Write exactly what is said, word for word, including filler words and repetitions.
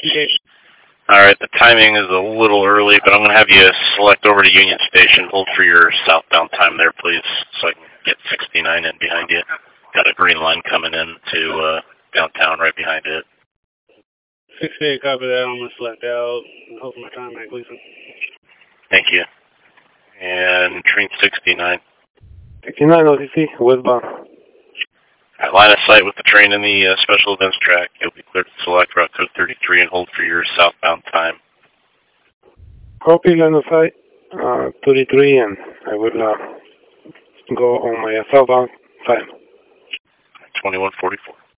Okay. All right, the timing is a little early, but I'm going to have you select over to Union Station. Hold for your southbound time there, please, so I can get sixty-nine in behind you. Got a green line coming in to uh, downtown right behind it. sixty-eight, copy that. I'm going to select out and hold my time back, Gleason. Thank you. And train sixty-nine. sixty-nine, O T C, westbound. At line of sight with the train in the uh, special events track. You'll be cleared to select route code thirty-three and hold for your southbound time. Copy, line of sight, uh, thirty-three, and I will uh, go on my southbound time. twenty-one forty-four.